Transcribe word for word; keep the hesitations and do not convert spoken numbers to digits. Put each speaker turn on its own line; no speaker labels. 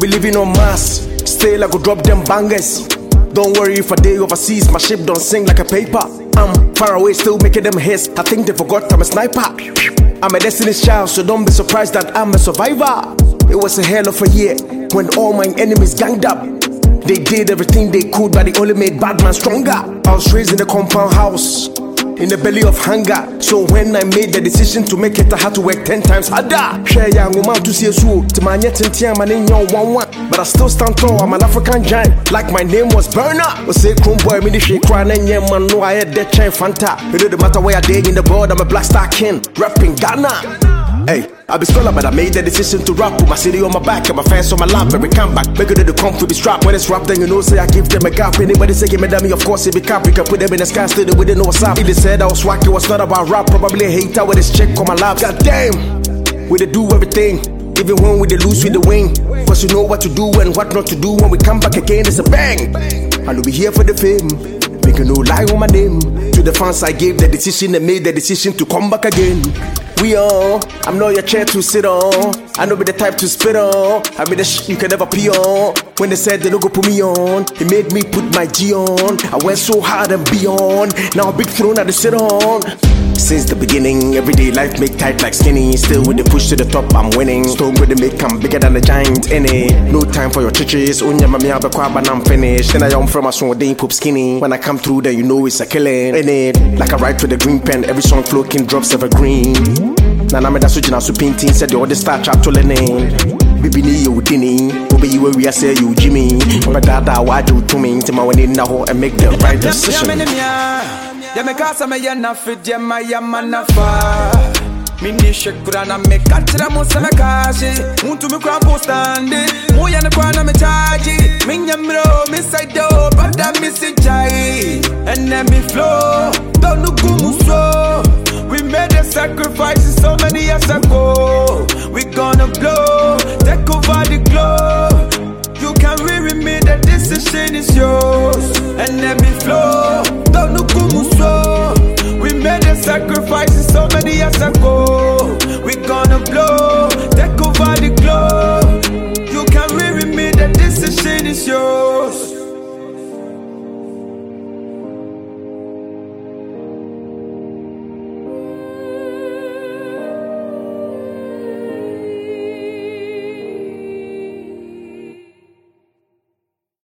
be living on Mars. Still I go drop them bangers. Don't worry if I day overseas, my ship don't sing like a paper. I'm far away, still making them hits. I think they forgot I'm a sniper. I'm a destiny's child, so don't be surprised that I'm a survivor. It was a hell of a year when all my enemies ganged up. They did everything they could, but they only made bad man stronger. I was raised in a compound house, in the belly of hunger. So when I made the decision to make it, I had to work ten times harder. Share young woman to see a zoo, to my net and tear my name one one. But I still stand tall, I'm an African giant, like my name was Burner. Was say Chrome boy, me the shit crying and yeah man, no I had that chain Fanta. It didn't matter where I dig in the board, I'm a black star king, rapping Ghana. Hey, I be scholar, but I made the decision to rap with my city on my back and my fans on my lap. Every comeback, make it to the comfy be strapped. When it's rap, then you know, say I give them a gap. Anybody say give me dummy, of course it be cap. We can put them in the sky, still we didn't know what's up. If they said I was whack, it was not about rap. Probably a hater with this chick on my lap. God damn, we they do everything. Even when we they lose, we the win. Cause you know what to do and what not to do. When we come back again, it's a bang. And we'll be here for the fame. Making no lie on my name. To the fans, I gave the decision and made the decision to come back again. We on, I'm not your chair to sit on. I know be the type to spit on. I be the shit you can never pee on. When they said they don't go put me on, it made me put my G on. I went so hard and beyond. Now a big throne I to sit on. Since the beginning, everyday life make tight like skinny. Still with the push to the top, I'm winning. Stone with the make, I'm bigger than the giant in it. No time for your chiches. Unya mami abe kwa but I'm finished. Then I am from a song, they poop skinny. When I come through there, you know it's a killing in it. Like I write with the green pen, every song flow can drops evergreen. Nana me da so jina so painting said the other star chap to learning. Bibi ni you dini, obe you we say you Jimmy. But dada why do to me to my when in now and make the right decision.
Ya me casa me ya na fit ya ma ya manafa. Mini shekura na me katra mo se me kashi. Untu me kwa postandi. Mo ya na kwa na me charge. Minya mro me side do, but that me si chai. And then me flow, don't look so. We made a sacrifice so many years ago. We gonna blow, take over the globe. You can read me, the decision is yours. And let me flow, don't look so. We made a sacrifice so many years ago. We gonna blow, take over the globe. You can read me, the decision is yours.